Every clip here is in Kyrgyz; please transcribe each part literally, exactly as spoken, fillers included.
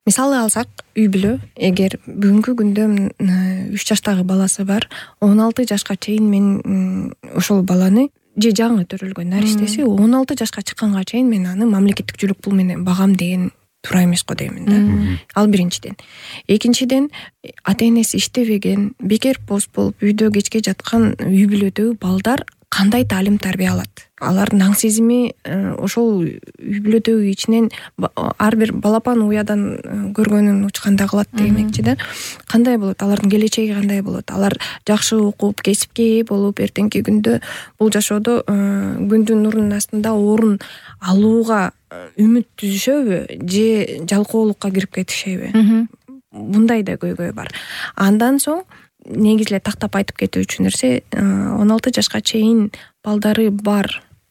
мисалы алсак, үй бүлө эгер бүгүнкү күндө үч жаштагы баласы бар, он алты жашка чейин мен ошол баланы же жаңы төрөлгөн нариштеси он алты жашка чыкканга чейин мен аны мамлекеттик жүлөк пул менен багам деген туура эмес го деймин да. Ал биринчиден. Экинчиден, ата-энеси иштебеген, бекер пост болуп үйдө кечке жаткан үй бүлөдөгү балдар кандай таалим тарбия алат? Алардын аң сезими ошол үй бүлөдөгү ичинен ар бир балапан уядан көргөнүн учканда калат демекчи да. Кандай болот? Алардын келечеги кандай болот? Алар жакшы окуп, кесипке ээ болуп, эртеңки күндө бул жашоодо күндүн нурунун астында орун алууга үмүт түзүшөбү же жалкоолукка кирип кетишеби? Мындай да көйгөй бар. Андан соң негизи эле тактап айтып кетүүчү нерсе, он алты жашка чейин балдары бар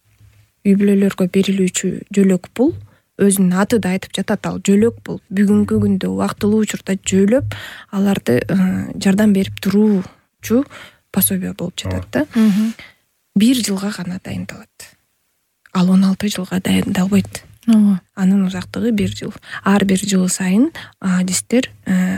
үй бүлөлөргө берилүүчү жөлөк пул, өзүнүн аты да айтып жатат, ал жөлөк пул. Бүгүнкү күндө убактылуу учурда жөлөп, аларды жардам берип туруучу пособие болуп жатат да. Бир жылга гана дайындалат. Ал он алты жылга дайындалбайт. Анын узактыгы бир жыл. Ар бир жыл сайын адистер,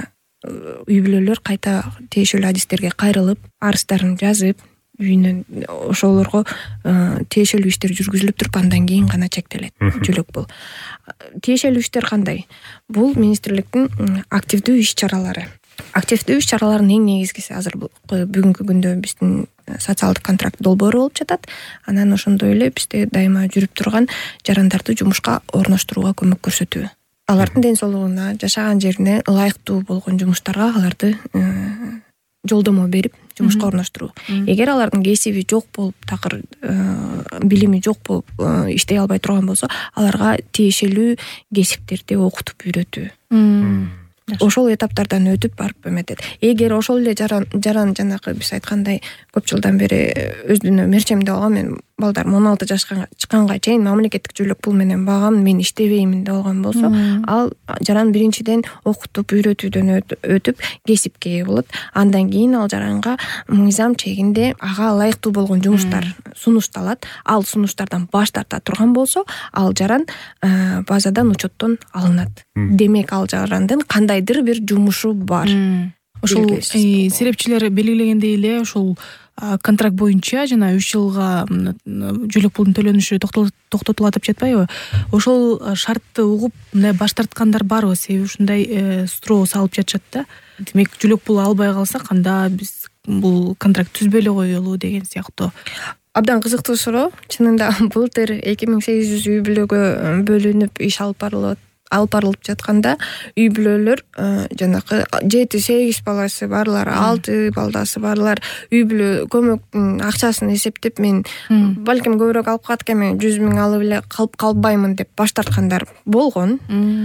үй бүлөлөр кайта тиешелүү адистерге кайрылып, арыздарын жазып, үйүнөн ошолорго тиешелүү иштер жүргүзүлүп туруп, андан кийин гана чектелет жөлөк пул. Тиешелүү иштер кандай? Бул министрликтин активдүү иш-чаралары. Активдүү иш-чаралардын эң негизгиси азыр бүгүнкү күндө биздин социалдык контракт долбоору болуп жатат. Анан ошондой эле бизде дайыма жүрүп турган жарандарды жумушка орноштурууга көмөк көрсөтүү. Алардын ден соолугуна, жашаган жерине ылайыктуу болгон жумуштарга аларды жолдомо берип, жумушка орноштуруу. Эгер алардын кесиби жок болуп, такыр билими жок болуп, иштей албай турган болсо, аларга тиешелүү кесиптерди окутуп үйрөтүү. Ошол этаптардан өтүп барып эметет. Эгер ошол эле жаран жанакы биз айткандай көп жылдан бери өзүнө мерчемде алган, мен балдарым он алты жашка чыкканга чейин мамлекеттик жүлөк пул менен багам, мен иштебеймин деп алган болсо, ал жаран биринчиден окутуп, үйрөтүүдөн өтүп кесипке ээ болот. Андан кийин ал жаранга мыйзам чегинде ага ылайыктуу болгон жумуштар сунушталат. Ал сунуштардан баш тарта турган болсо, ал жаран базадан, учеттон алынат. Демек, ал жарандын кандайдыр бир жумушу бар. Ошол серепчилер белгилегендей эле ошол контракт боюнча жана үч жылга жүлөк пулдун төлөнүшү токтотулат деп жатпайбы? Ошол шартты угуп мындай баш тарткандар барбы? Себеби ушундай суроо салып жатышат да. Демек, жүлөк пул албай калсак, анда биз бул контракт түзбөй эле коелу деген сыяктуу. Абдан кызыктуу суроо. Чынында былтыр эки миң сегиз жүз үй бүлөгө бөлүнүп иш алып барылат. алып барылып жатканда үй бүлөлөр жанакы жети сегиз баласы барлар, алты балдасы барлар үй бүлө көмөктүн акчасын эсептеп, мен балким көбүрөөк алып калат экенмин, жүз миң алып эле калып калбаймын деп баш тарткандар болгон.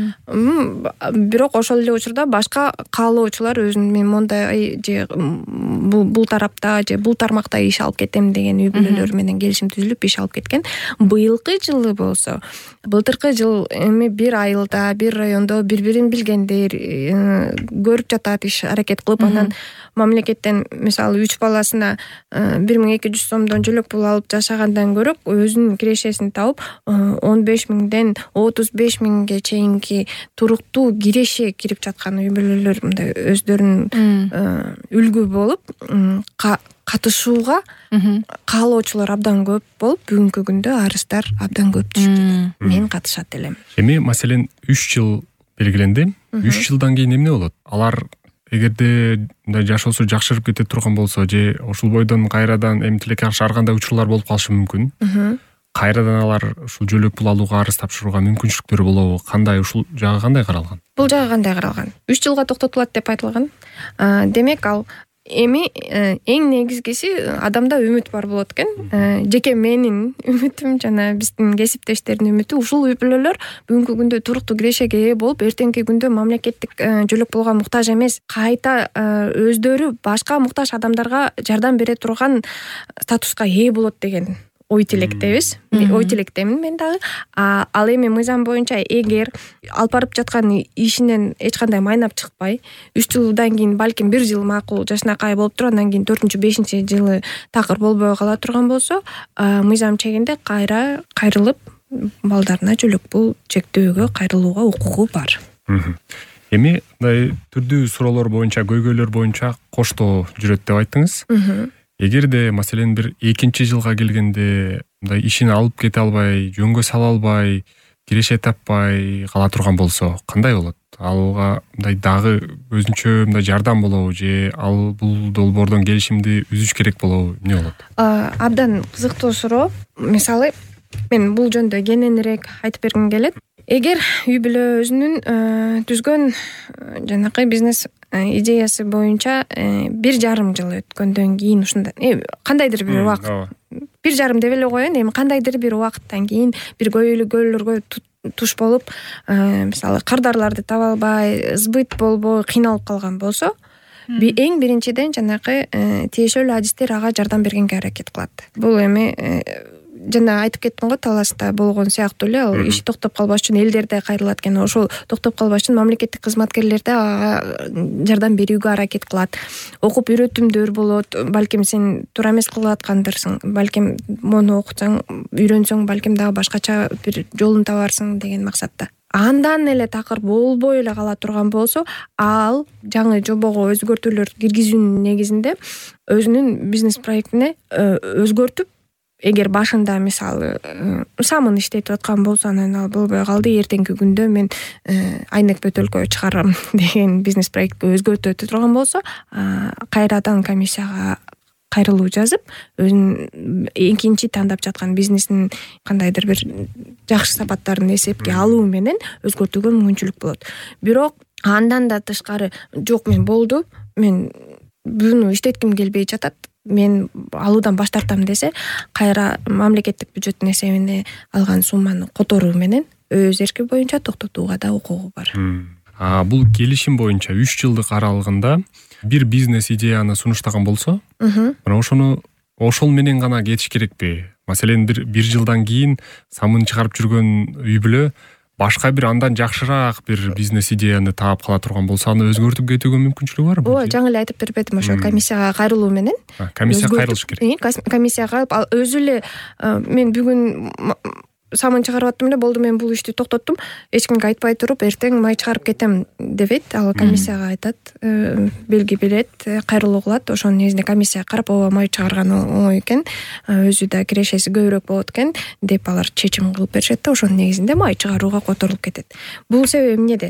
Бирок ошол эле учурда башка каалоочулар өзүн мен мондай же бул тарапта же бул тармакта иш алып кетем деген үй бүлөлөр менен келишим түзүлүп иш алып кеткен. Быйылкы жылы болсо, былтыркы жыл эми бир айылда, бир райондо бири-бирин билгендер көрүп жатат, иш аракет кылып, анан мамлекеттен мисалы үч баласына бир миң эки жүз сомдон жүлөк пул алып жашагандан көрө, өзүнүн кирешесин тауып он беш миңден отуз беш миңге чейинки туруктуу киреше кирип жаткан үй бүлөлөр мындай өздөрүнүн үлгү болуп катышууга каалоочулар абдан көп болуп, бүгүнкү күндө арыздар абдан көп түшүп жатат. Мен катышат элем. Эми маселен үч жыл белгиленди. үч жылдан кийин эмне болот? Алар эгерде мындай жашоосу жакшырып кете турган болсо, же ушул бойдон кайрадан эми тилекке каршы ар кандай учурлар болуп калышы мүмкүн. Кайрадан алар ушул жүлөк пул алууга арыз тапшырууга мүмкүнчүлүктөрү болобу? Кандай, ушул жагы кандай каралган? Бул жагы кандай каралган? үч жылга токтотулат деп айтылган. Демек, ал эми эң негизгиси адамда үмүт бар болот экен. Жеке менин үмүтүм жана биздин кесиптештердин үмүтү, ушул үй бүлөлөр бүгүнкү күндө туруктуу кирешеге ээ болуп, эртеңки күндө мамлекеттик жүлөк пулга муктаж эмес, кайта өздөрү башка муктаж адамдарга жардам бере турган статуска ээ болот деген ой тилектебиз. Ой тилектемин мен дагы. Ал эми мыйзам боюнча эгер алып барып жаткан ишинен эч кандай майнап чыкпай, үч жылдан кийин балким бир жыл макул жашынакай болуп туруп, андан кийин төртүнчү бешинчи жылы такыр болбой кала турган болсо, мыйзам чегинде кайра кайрылып балдарына жүлөк пул чектөөгө кайрылууга укугу бар. Эми мындай түрдүү суроолор боюнча, көйгөйлөр боюнча коштоо жүрөт деп айттыңыз. Эгерде маселен бир экинчи жылга келгенде мындай ишин алып кете албай, жөнгө сала албай, киреше таппай кала турган болсо кандай болот? Алга мындай дагы өзүнчө мындай жардам болобу же ал бул долбоордон келишимди үзүш керек болобу, эмне болот? Абдан кызыктуу суроо. Мисалы, мен бул жөнүндө кененирээк айтып бергим келет. Эгер үй бүлө өзүнүн түзгөн жанакы бизнес идеясы боюнча бир жарым жыл өткөндөн кийин ушундай кандайдыр бир убакыт, бир жарым деп эле коеюн, эми кандайдыр бир убакыттан кийин бир көйгөйлөргө туш болуп, мисалы кардарларды таба албай, сбыт болбой кыйналып калган болсо, эң биринчиден жанакы тиешелүү адистер ага жардам бергенге аракет кылат. Бул эми жана айтып кеттим го, таласта болгон сыяктуу эле, ал иши токтоп калбаш үчүн элдерде кайрылат экен. Ошол токтоп калбаш үчүн мамлекеттик кызматкерлер да ага жардам берүүгө аракет кылат. Окуп үйрөтүмдөр болот, балким сен туура эмес кылып аткандырсың, балким мону окусаң, үйрөнсөң, балким дагы башкача бир жолун табарсың деген максатта. Андан эле такыр болбой эле кала турган болсо, ал жаңы жобого өзгөртүүлөр киргизүүнүн негизинде өзүнүн бизнес проектине өзгөртүп, эгер башында мисалы самын иштетип аткан болсо, анан ал болбой калды, эртеңки күндө мен айнек бөтөлкө чыгарам деген бизнес проектке өзгөртүп өтө турган болсо, кайрадан комиссияга кайрылуу жазып, өзүнүн экинчи тандап жаткан бизнесинин кандайдыр бир жакшы сапаттарын эсепке алуу менен өзгөртүүгө мүмкүнчүлүк болот. Бирок андан да тышкары, жок мен болду, мен буну иштетким келбей жатат, мен алуудан баш тартам десе, кайра мамлекеттик бюджеттин эсебине алган сумманы которуу менен өз эрки боюнча токтотууга да укугу бар. А бул келишим боюнча үч жылдык аралыгында бир бизнес идеяны сунуштаган болсо, мына ошону ошол менен гана кетиш керекпи? Маселен, бир бир жылдан кийин самын чыгарып жүргөн үй бүлө башка бир андан жакшыраак бир бизнес идеяны таап кала турган болсо, аны өзгөртүп кетүүгө мүмкүнчүлүгү барбы? Ооба, жаңы эле айтып бербедим, ошо комиссияга кайрылуу менен. Комиссияга кайрылыш керек. Комиссияга кайрылып, ал өзү эле мен бүгүн самын чыгарып аттым эле, болду, мен бул ишти токтоттум, эч кимге айтпай туруп, эртең май чыгарып кетем дебейт. Ал комиссияга айтат, белги берет, кайрылуу кылат. Ошонун негизинде комиссия карап, ооба, май чыгарган оңой экен, өзү да кирешеси көбүрөөк болот экен деп алар чечим кылып беришет да, ошонун негизинде май чыгарууга которулуп кетет. Бул себеби эмнеде?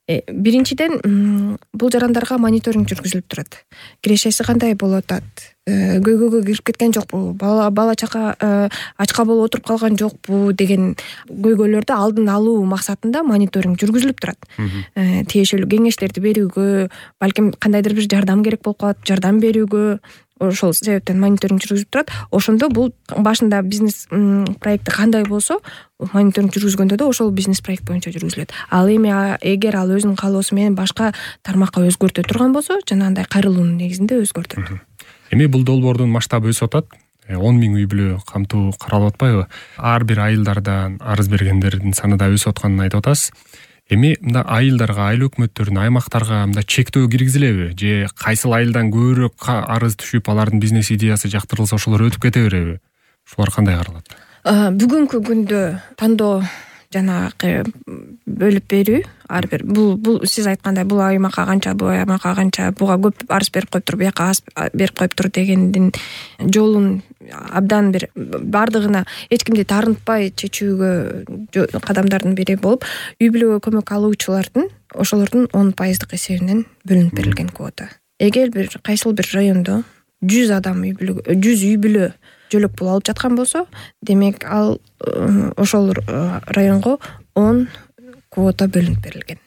Биринчиден, бул жарандарга мониторинг жүргүзүлүп турат. Кирешеси кандай болуп атат? Көйгөйгө кирип кеткен жокпу? Бала бала чака ачка болуп отуруп калган жокпу деген көйгөйлөрдү алдын алуу максатында мониторинг жүргүзүлүп турат. Тиешелүү кеңештерди берүүгө, балким кандайдыр бир жардам керек болуп калат, жардам берүүгө, ошол себептен мониторинг жүргүзүлүп турат. Ошондо бул башында бизнес проекти кандай болсо, мониторинг жүргүзгөндө да ошол бизнес проект боюнча жүргүзүлөт. Ал эми эгер ал өзүнүн каалоосу менен башка тармакка өзгөртө турган болсо, жанагындай кайрылуунун негизинде өзгөртөт. Эми бул долбоордун масштабы өсүп атат. он миң үй бүлө камтуу каралып атпайбы? Ар бир айылдардан арыз бергендердин саны да өсүп атканын айтып атасыз. Эми мында айылдарга, айыл өкмөттөрүнө, аймактарга мында чектөө киргизилеби? Же кайсыл айылдан көбүрөөк арыз түшүп, алардын бизнес идеясы жактырылса, ошолор өтүп кете береби? Ушулар кандай каралат? Бүгүнкү күндө тандоо жанагы бөлүп берүү, ар бир бул бул сиз айткандай, бул аймакка канча, бул аймакка канча, буга көп арыз берип коюптур, буяка аз берип коюптур дегендин жолун абдан бир бардыгына эч кимди таарынтпай чечүүгө кадамдардын бири болуп, үй бүлөгө көмөк алуучулардын ошолордун он пайыздык эсебинен бөлүнүп берилген квота. Эгер бир кайсыл бир райондо жүз адам үй бүлө жүз үй бүлө жөлөк пул алып жаткан болсо, демек ал ошол районго он квота бөлүнүп берилген.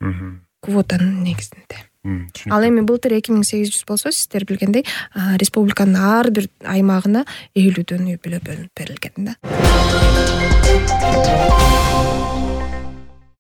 Квотанын негизинде. Ал эми былтыр эки миң сегиз жүз болсо, сиздер билгендей, республиканын ар бир аймагына элүүдөн үй бүлө бөлүнүп берилген да.